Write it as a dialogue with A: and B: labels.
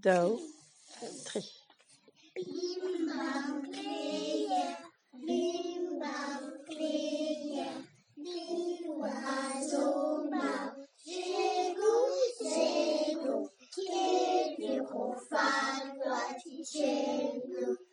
A: 2, 3.
B: Bimbang kleien, biwa zombang, zego, kedi hofan wati chego.